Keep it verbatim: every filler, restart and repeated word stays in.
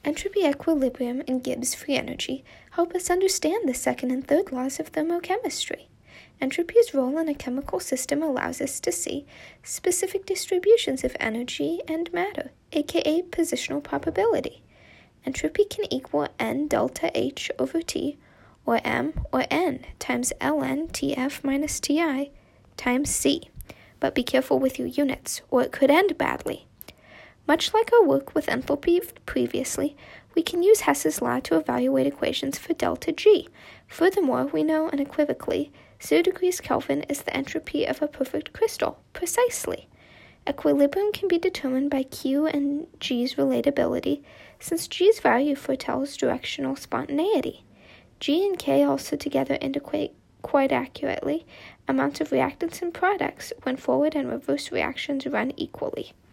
Entropy equilibrium and Gibbs free energy help us understand the second and third laws of thermochemistry. Entropy's role in a chemical system allows us to see specific distributions of energy and matter, aka positional probability. Entropy can equal N delta H over T, or M or N times ln Tf minus Ti times C. But be careful with your units, or it could end badly. Much like our work with enthalpy previously, we can use Hess's law to evaluate equations for delta G. Furthermore, we know unequivocally zero degrees Kelvin is the entropy of a perfect crystal, precisely. Equilibrium can be determined by Q and G's relatability, since G's value foretells directional spontaneity. G and K also together indicate quite accurately amounts of reactants and products when forward and reverse reactions run equally.